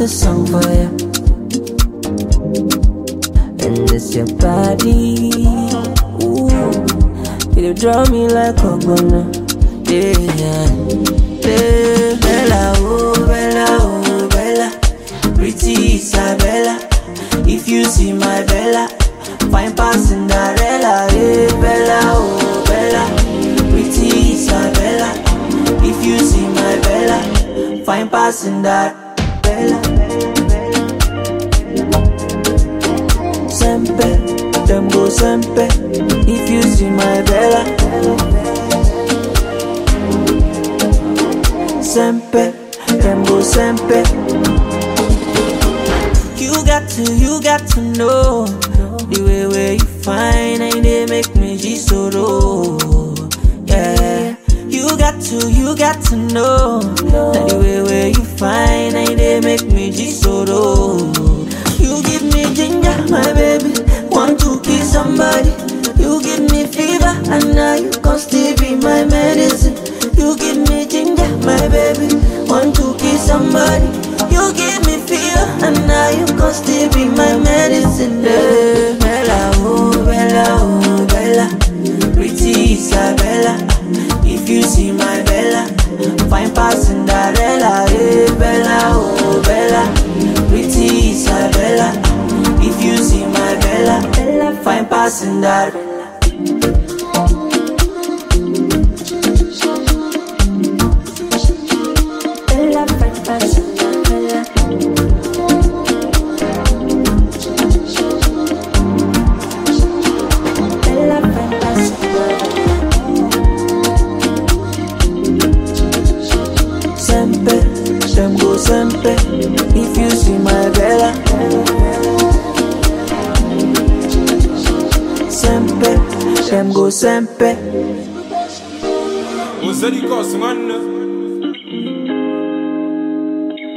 a song for you. And it's your body. Ooh, you draw me like a gunner. Yeah, yeah. Bella, oh, Bella, oh, Bella. Pretty Isabella. If you see my Bella, fine past Cinderella. Hey, Bella, oh, Bella. Pretty Isabella. If you see my Bella, fine past Cinderella. Sempe, them go sempe. If you see my Bella, sempe, them go sempe. You got to know the way where you find and they make me G-Soro. Yeah, you got to know that the way where you find and they make me G-Soro. You give me ginger, my baby, want to kiss somebody. You give me fever, and now you can still be my medicine. You give me ginger, my baby, want to kiss somebody. You give me fever, and now you can still be my medicine. Bella, oh, Bella, oh, Bella. Pretty Isabella. If you see my Bella, fine past Cinderella. Hey, Bella, oh, Bella. Pretty Isabella. If you see my Bella, fine past Cinderella. Them go sempe. If you see my Bella, sempe, them go sempe. What's that? You cost, man?